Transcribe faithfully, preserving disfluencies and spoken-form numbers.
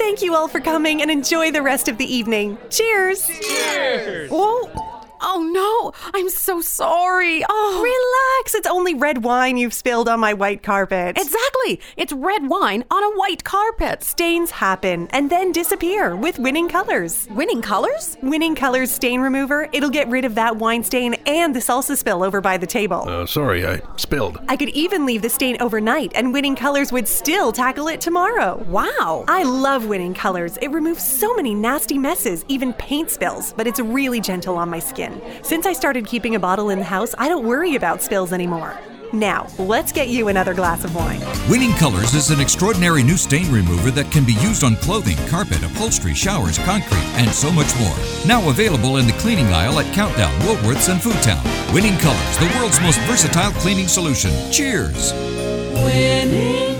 Thank you all for coming and enjoy the rest of the evening. Cheers! Cheers! Whoa! Oh no, I'm so sorry. Oh, Relax, it's only red wine you've spilled on my white carpet. exactly. It's red wine on a white carpet. Stains happen and then disappear with Winning Colors. Winning Colors? Winning Colors Stain Remover, it'll get rid of that wine stain and the salsa spill over by the table. Uh, sorry, I spilled. I could even leave the stain overnight and Winning Colors would still tackle it tomorrow. Wow. I love Winning Colors. It removes so many nasty messes, even paint spills, but it's really gentle on my skin. Since I started keeping a bottle in the house, I don't worry about spills anymore. Now, let's get you another glass of wine. Winning Colors is an extraordinary new stain remover that can be used on clothing, carpet, upholstery, showers, concrete, and so much more. Now available in the cleaning aisle at Countdown, Woolworths, and Foodtown. Winning Colors, the world's most versatile cleaning solution. Cheers! Winning